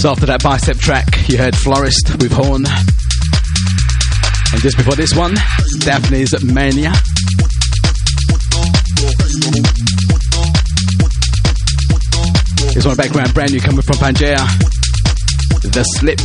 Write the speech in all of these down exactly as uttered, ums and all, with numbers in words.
After that Bicep track, you heard Florist with Horn. And just before this one, Daphne's Mania. Here's one background, brand new coming from Pangea. The Slip.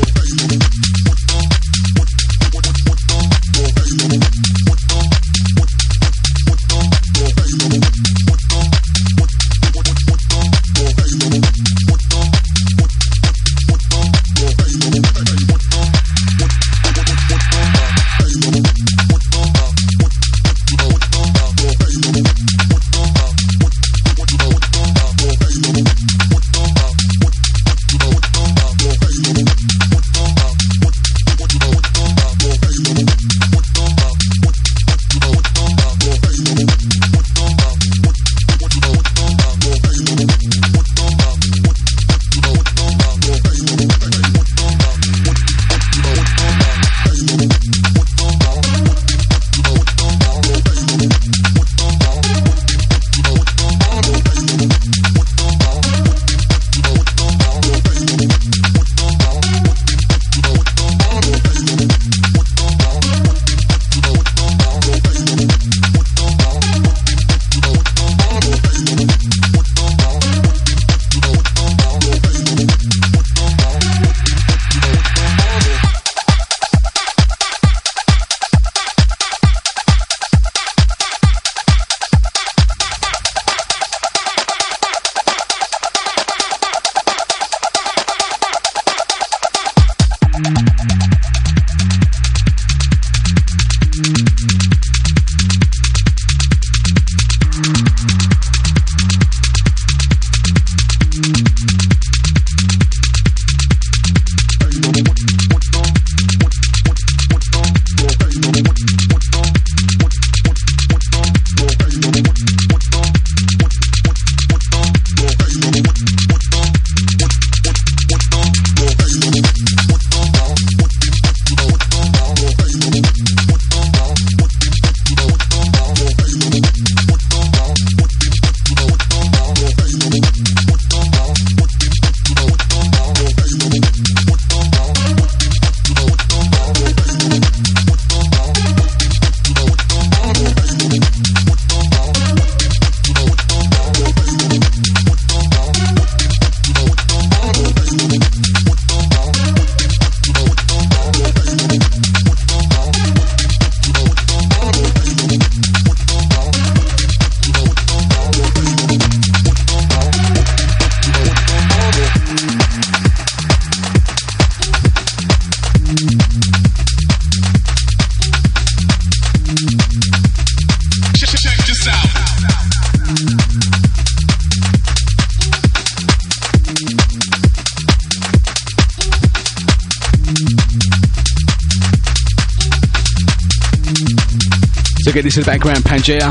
So get this in the background, Pangea.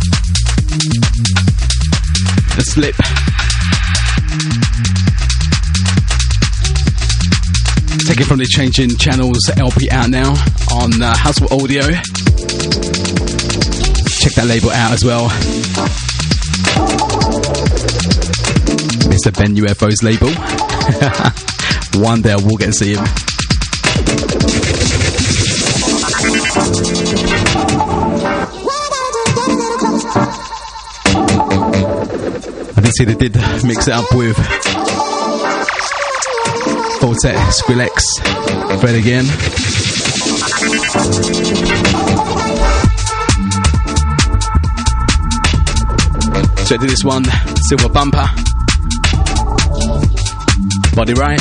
The Slip. Take it from the Changing Channels L P out now on uh, Hustle Audio. Check that label out as well. Mister Ben U F O's label. One day I will get to see him. I did see they did mix it up with Fortet, Skrillex, Fred again. So I did this one, Silver Bumper, Body Right.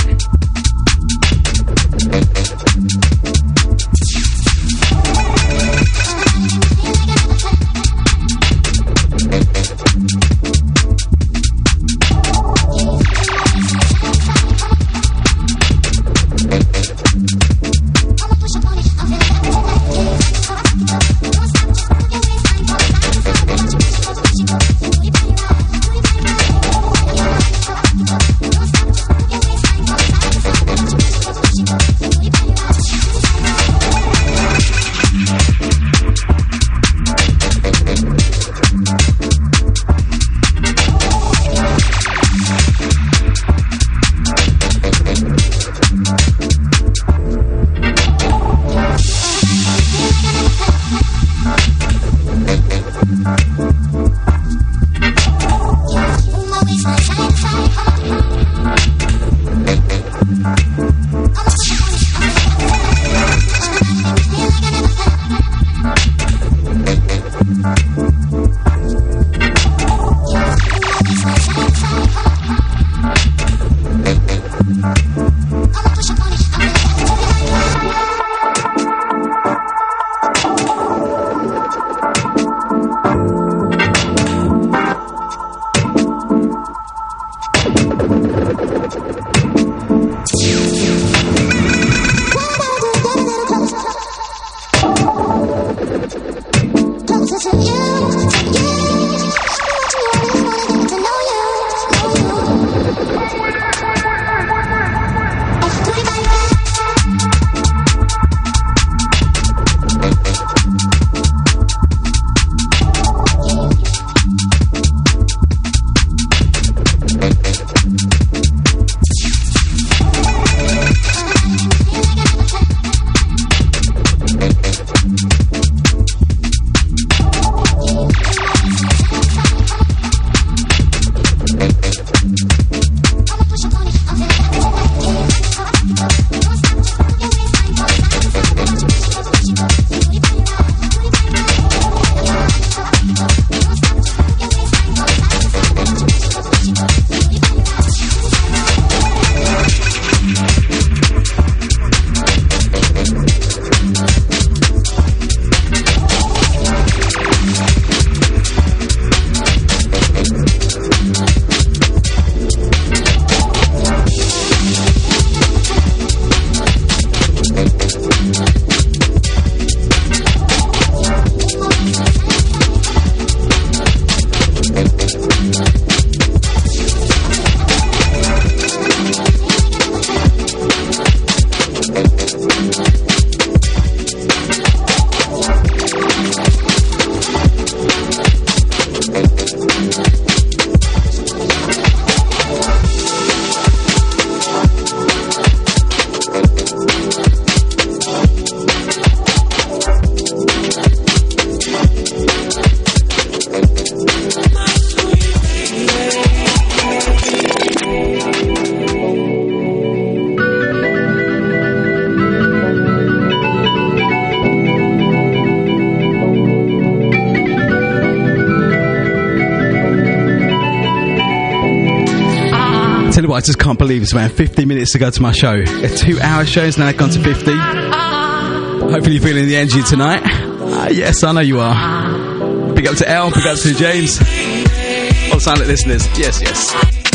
I just can't believe it's man. fifty minutes to go to my show. A two-hour show is now gone to fifty. Hopefully you're feeling the energy tonight. Uh, yes, I know you are. Big up to El, big up to James. All silent listeners. Yes, yes.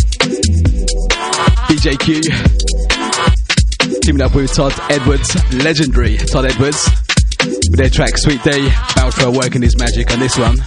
D J Q. Teaming up with Todd Edwards. Legendary Todd Edwards. With their track Sweet Day. Baltro working his magic on this one.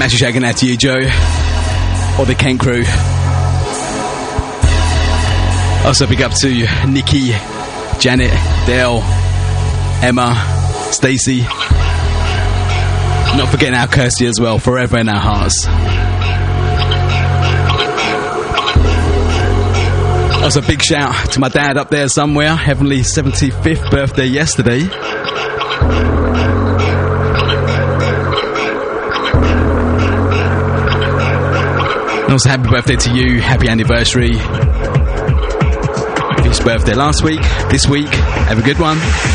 massive shout out to you, Joe, or the Kent crew. Also big up to Nikki, Janet, Dale, Emma, Stacey. Not forgetting our Kirsty as well, forever in our hearts. Also big shout to my dad up there somewhere, Heavenly seventy-fifth birthday yesterday. And also happy birthday to you, happy anniversary. His birthday last week, this week, have a good one.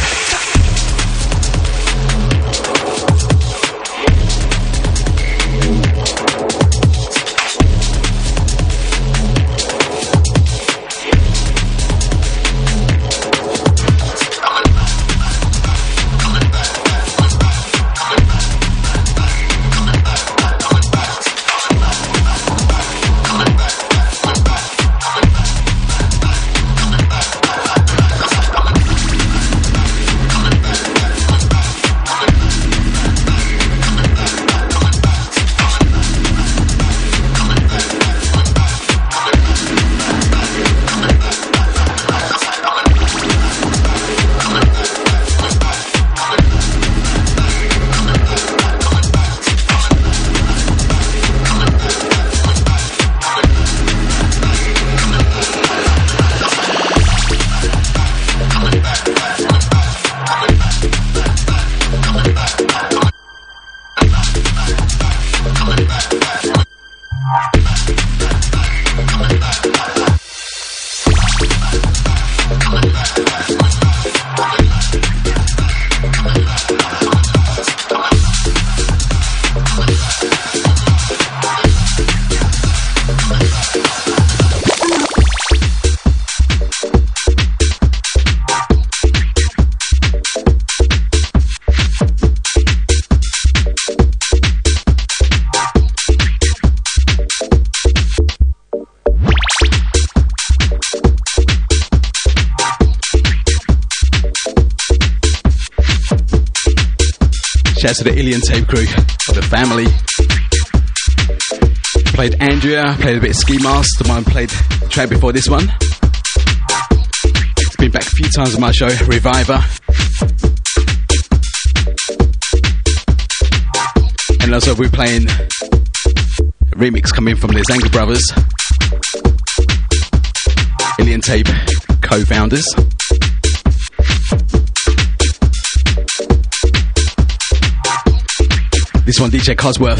Shout out to the Ilian Tape crew, or the family. Played Andrea, played a bit of Ski Mask, the one played the track before this one. It's been back a few times on my show, Reviver. And also we're playing a remix coming from the Zanga Brothers, Ilian Tape co-founders. This one, D J Cosworth,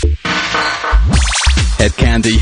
Head Candy.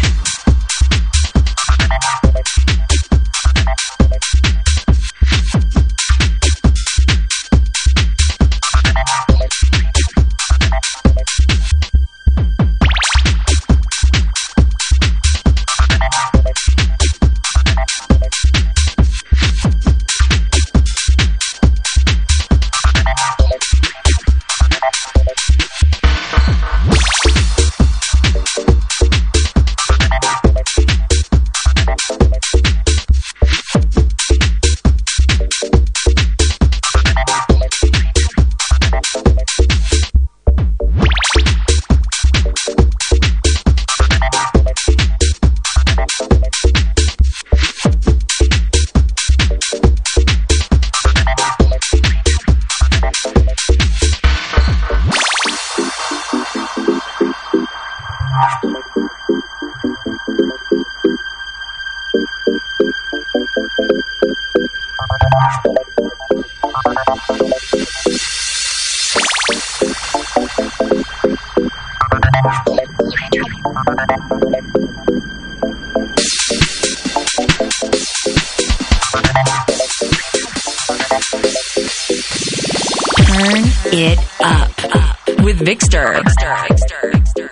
It up, up with Vikster. Vikster, Vikster, Vikster.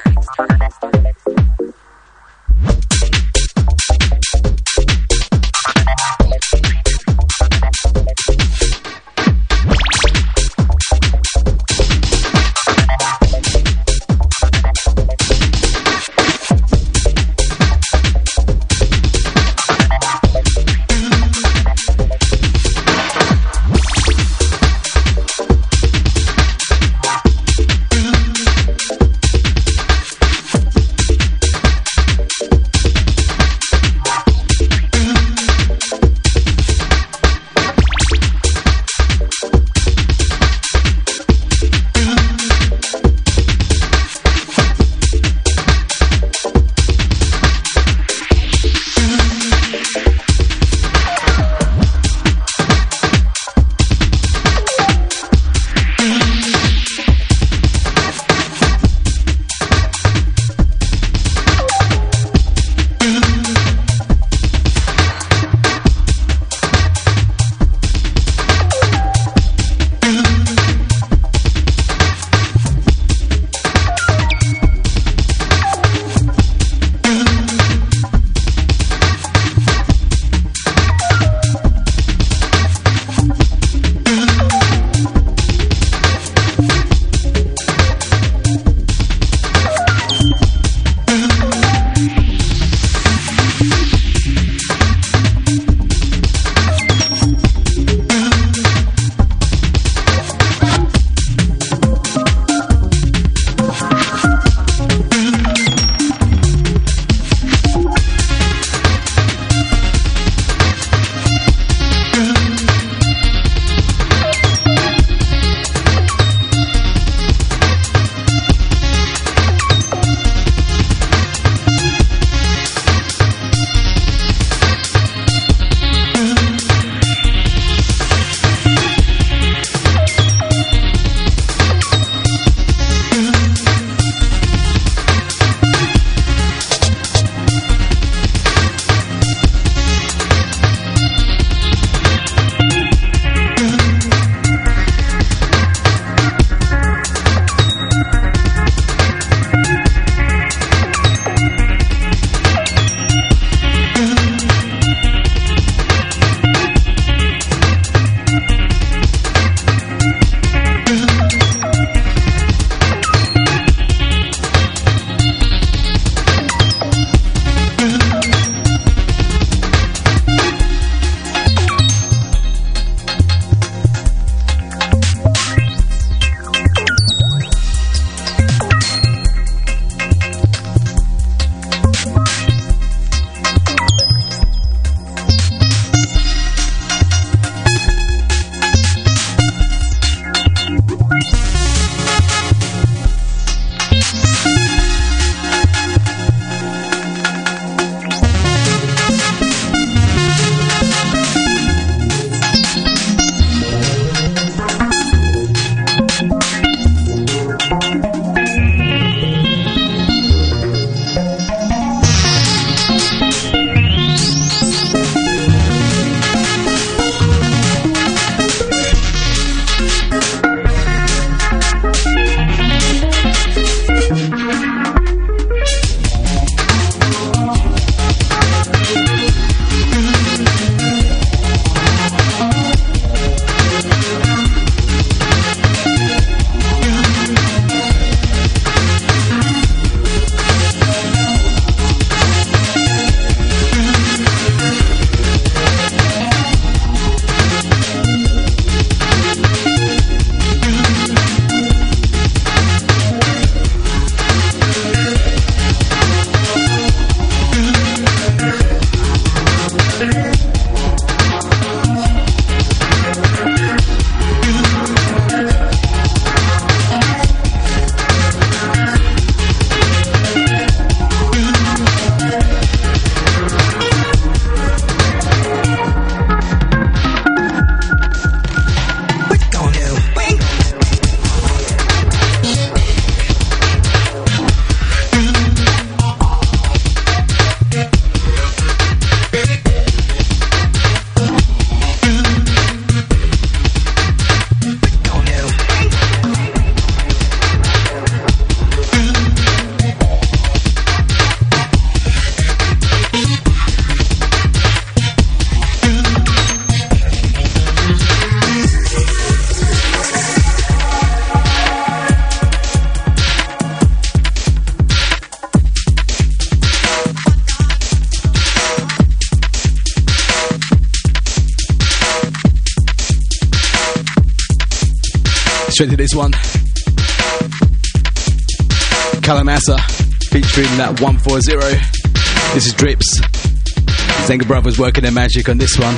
straight to this one. Callum Assa featuring that one forty. This is Drips. Zenga Brothers working their magic on this one.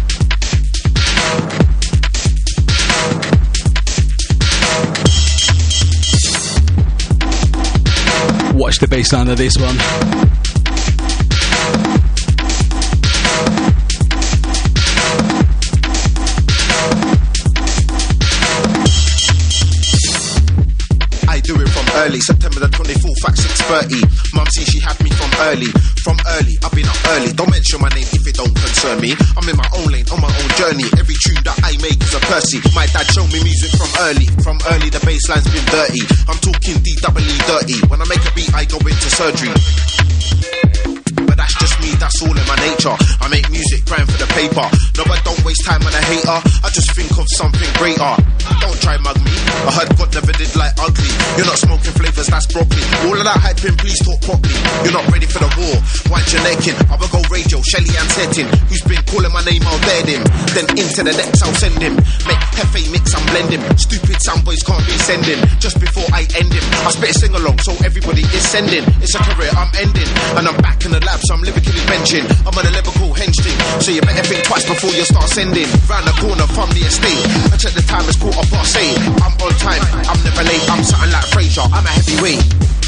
Watch the bass line of this one. Early September the twenty-fourth at six thirty. Mum see she had me from early. From early, I've been up early. Don't mention my name if it don't concern me. I'm in my own lane, on my own journey. Every tune that I make is a Percy. My dad showed me music from early. From early, the bassline's been dirty. I'm talking D W E dirty. When I make a beat, I go into surgery. But that's just me, that's all in my nature. I make music, grind for the paper. No, but don't waste time on a hater. I just think of something greater. Don't try mug me. I heard God never did like ugly. You're not smoking flavours, that's broccoli. All of that hyping, please talk properly. You're not ready for the war. Wind your neck in. I will go radio, Shelly and setting. Who's been calling my name, I'll dead him. Then into the next, I'll send him. Make Hefe mix and blend him. Stupid sound boys can't be sending. Just before I end him, I spit a sing along, so everybody is sending. It's a career I'm ending. And I'm back in the lab, so I'm lyrically benching. I'm on a lyrical hench thing, so you better think twice before you start sending. Round the corner from the estate, I check the time, it's quarter past eight. I'm on time, I'm never late. I'm something like Fraser, I'm a heavyweight.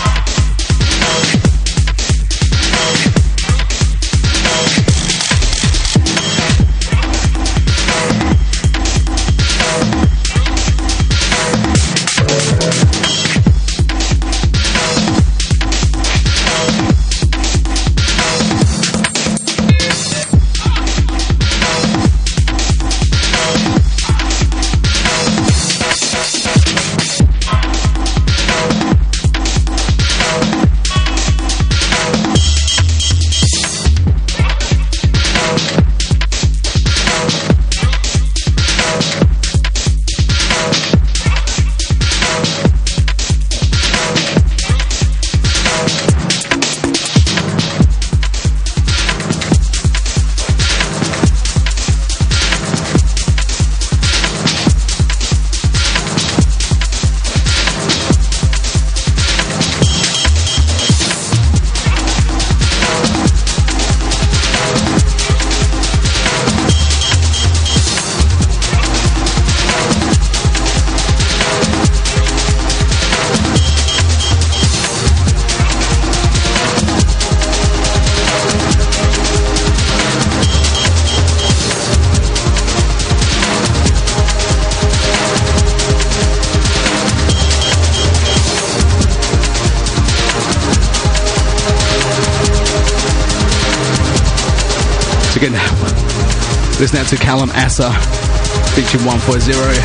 Again, listening to Callum Assa featuring one forty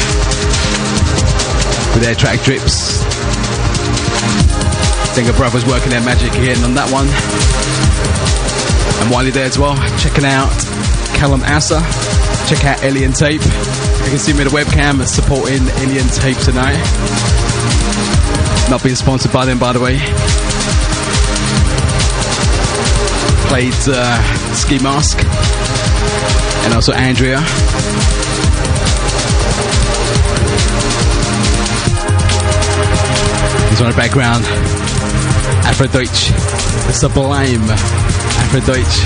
with their track Drips. Zenga Brothers working their magic again on that one. And while you're there as well, checking out Callum Assa, check out Alien Tape. You can see me on the webcam supporting Alien Tape tonight. Not being sponsored by them, by the way. Played uh, Ski Mask and also Andrea. He's on the background. Afrodeutsch, the sublime Afrodeutsch.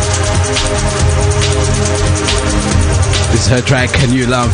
This is her track, Can You Love?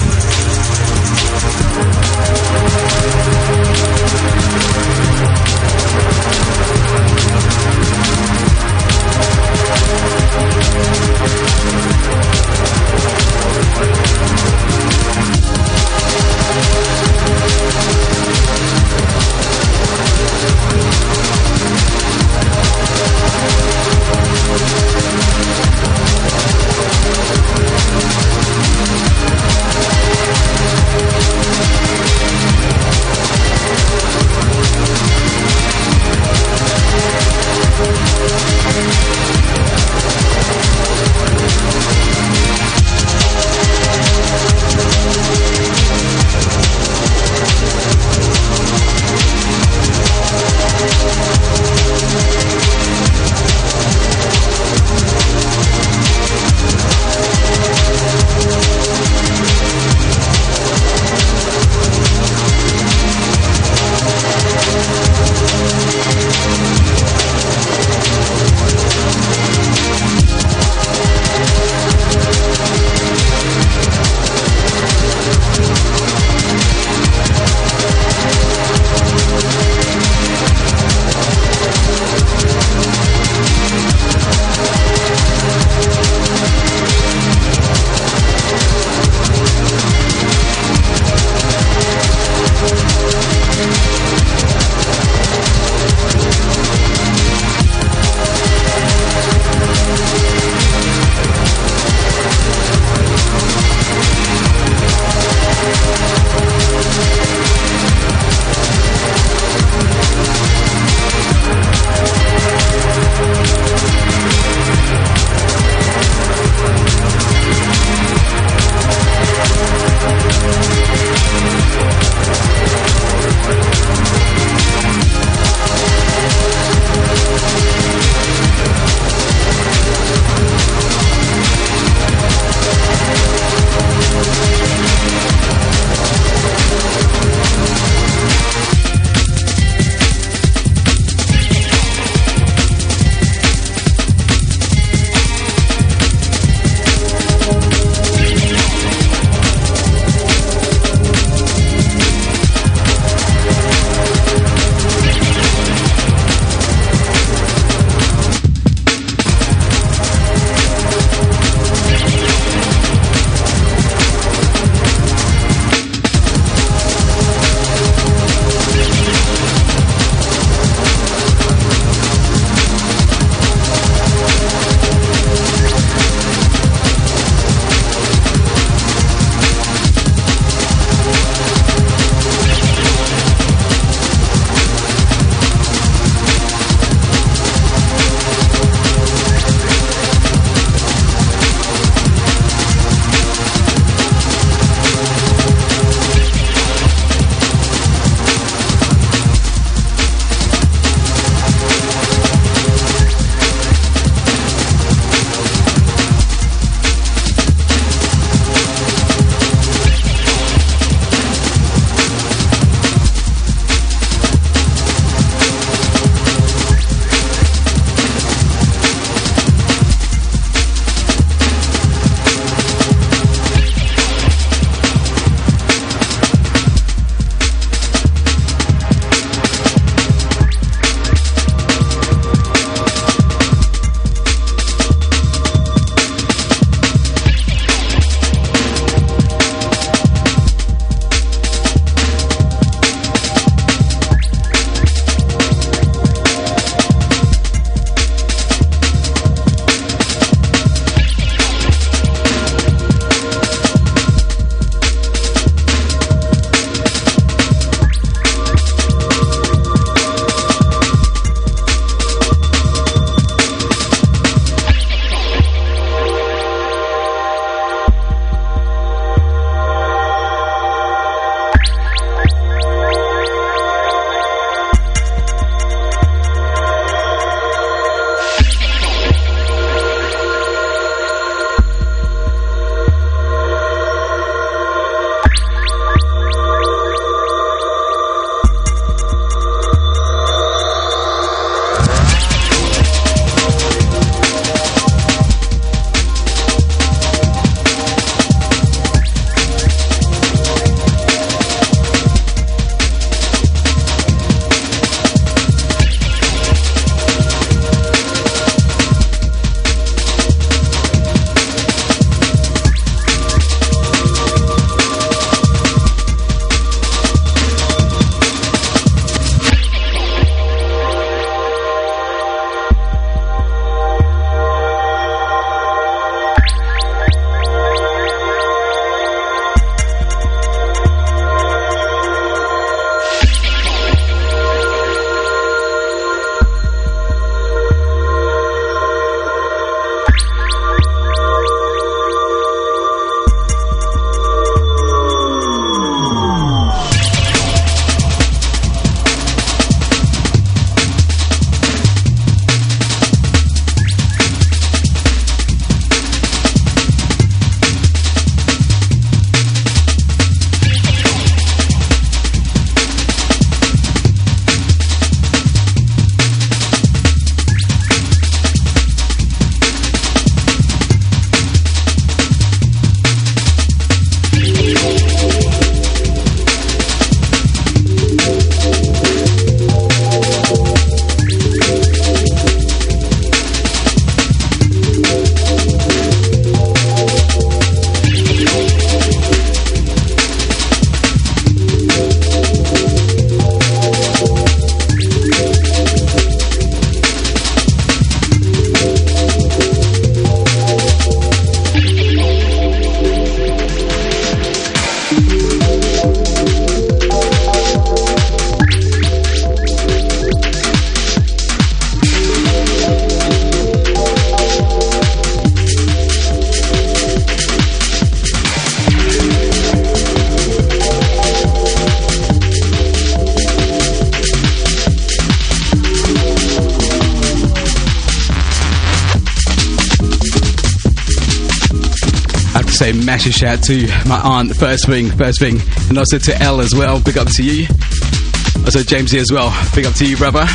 say massive shout to my aunt, first thing, first thing, and also to Elle as well. Big up to you. Also Jamesy as well. Big up to you, brother.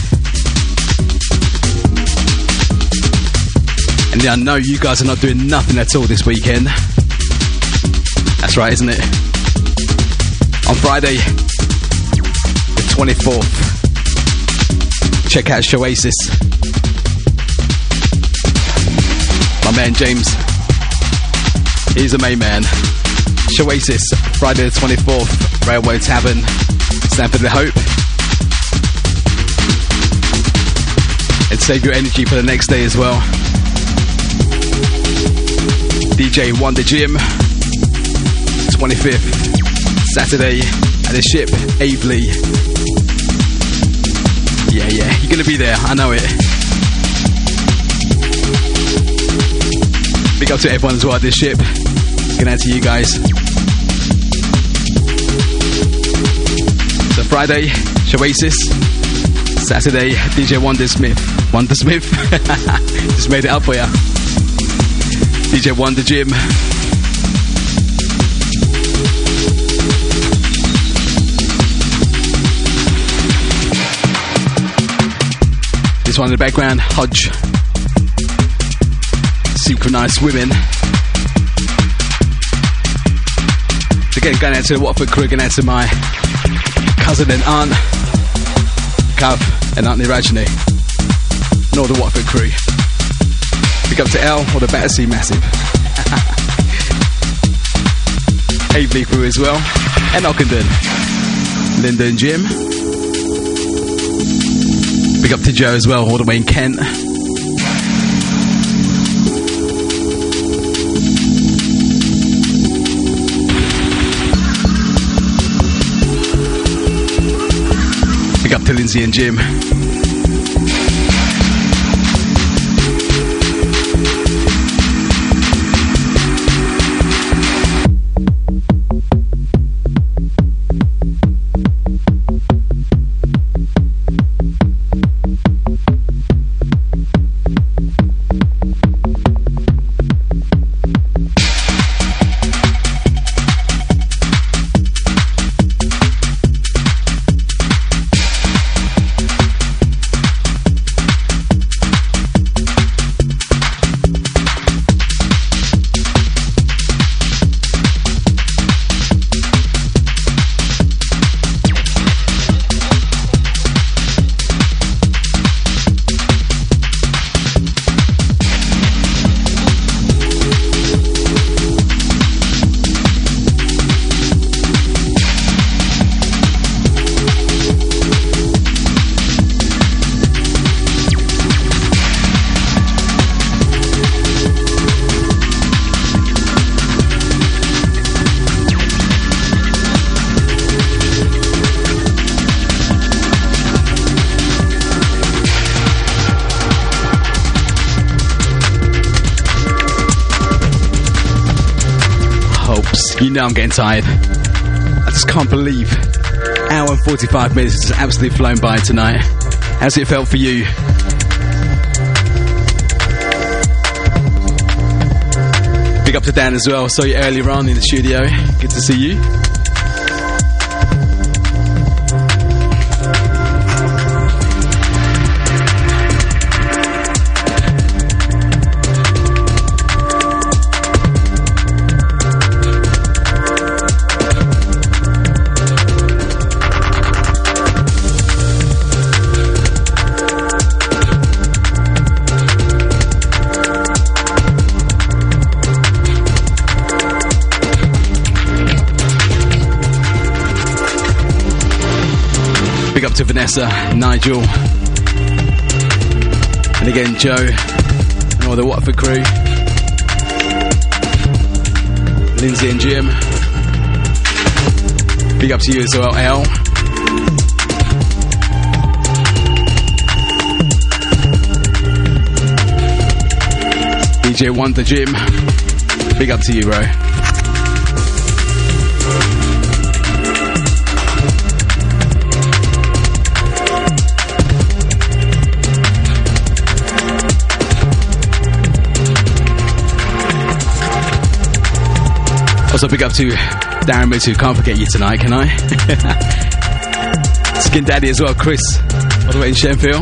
And I know you guys are not doing nothing at all this weekend. That's right, isn't it? On Friday, the twenty-fourth, check out Shoasis. My man James, he's the main man. Shoasis, Friday the twenty-fourth, Railway Tavern, Stamford-le-Hope. And save your energy for the next day as well. D J Wonder Jim, twenty-fifth, Saturday at the Ship, Aveley. Yeah, yeah, you're gonna be there, I know it. Big up to everyone as well at this Ship. Good night to you guys. So Friday, Shoasis. Saturday, D J Wonder Smith. Wonder Smith? Just made it up for ya. D J Wonder Jim. This one in the background, Hodge. Synchronized Women. Again, going out to the Watford crew, going out to my cousin and aunt, Kav and Auntie Rajni, and all the Watford crew. Big up to Elle or the Battersea Massive. Aveley crew as well, and Ockenden, Linda and Jim. Big up to Joe as well, all the way in Kent. Big up to Lindsay and Jim. You know I'm getting tired. I just can't believe hour and forty-five minutes has just absolutely flown by tonight. How's it felt for you? Big up to Dan as well. Saw you earlier on in the studio. Good to see you. Big up to Vanessa, Nigel, and again Joe, and all the Watford crew, Lindsay and Jim. Big up to you as well, Al. D J Wonder Jim. Big up to you, bro. Also big up to Darren Mitchell, can't forget you tonight, can I? Skin Daddy as well, Chris, all the way in Shenfield.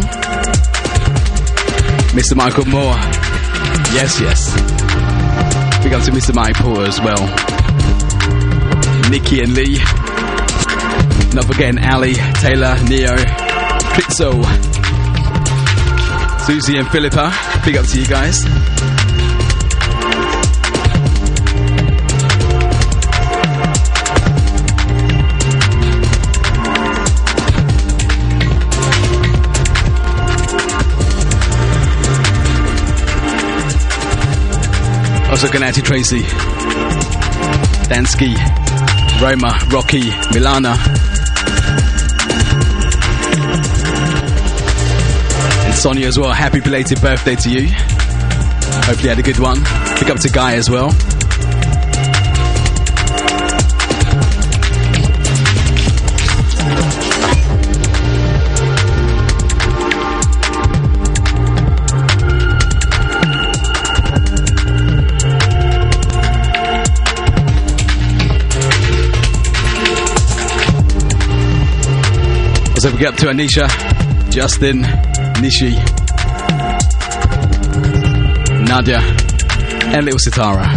Mister Michael Moore, yes, yes. Big up to Mister Mike Porter as well. Nikki and Lee. Not forgetting Ali, Taylor, Neo, Pizzo, Susie and Philippa. Big up to you guys. Also going out to Tracy, Dansky, Roma, Rocky, Milana, and Sonia as well. Happy belated birthday to you. Hopefully you had a good one. Pick up to Guy as well. So we get up to Anisha, Justin, Nishi, Nadia, and little Sitara.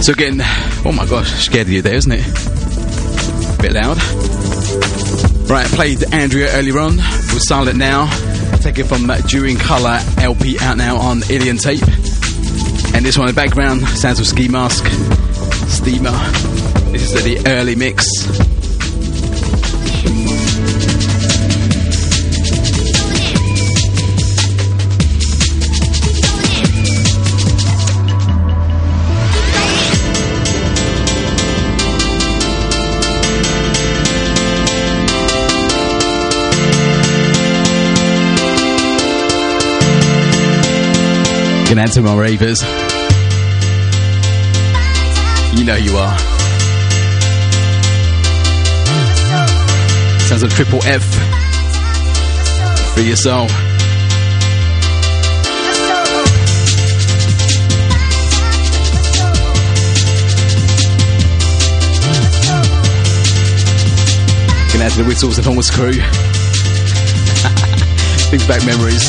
So again, oh my gosh, scared of you there, isn't it? Bit loud. Right, played Andrea earlier on. We're Silent Now. Take it from Due in Colour L P out now on Ilian Tape. And this one in the background sounds of Ski Mask, Steamer. This is the early mix. Gonna add to my ravers. You know you are. Sounds like triple F for your soul. Gonna add to the Whistles and Thomas crew. Brings back memories.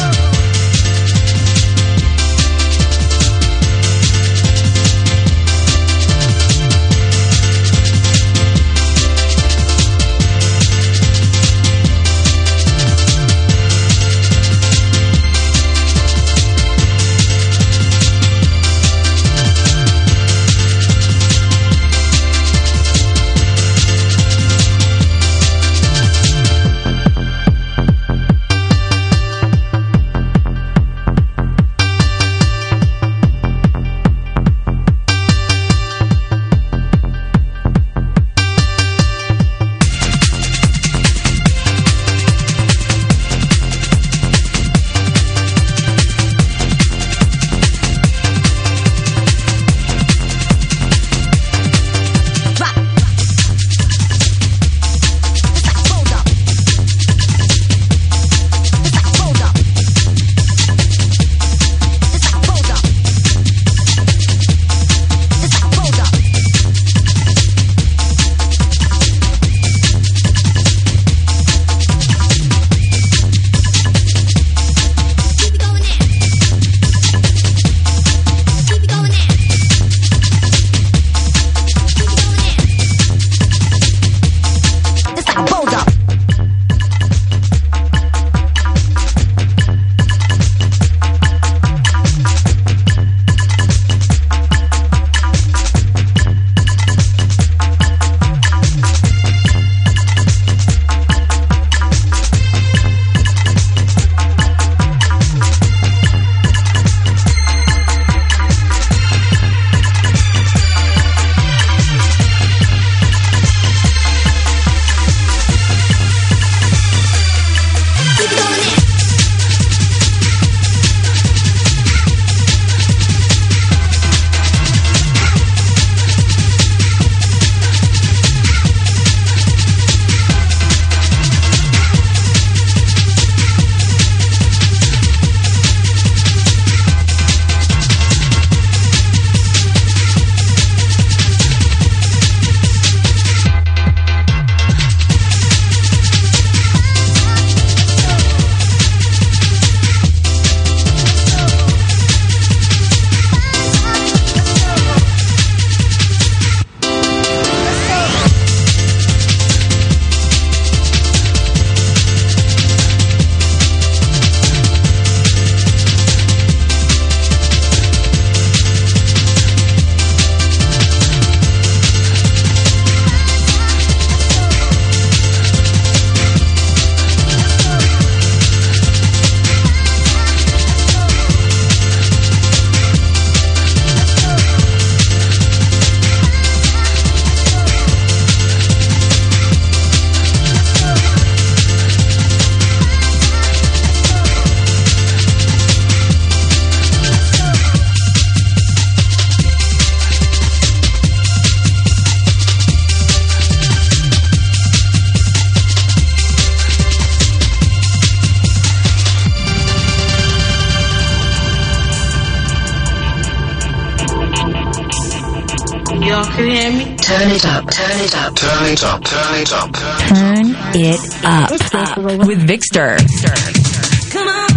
Y'all can hear me? Turn it up, turn it up, Turn it up, turn it up. turn it up, up with Victor. Come on.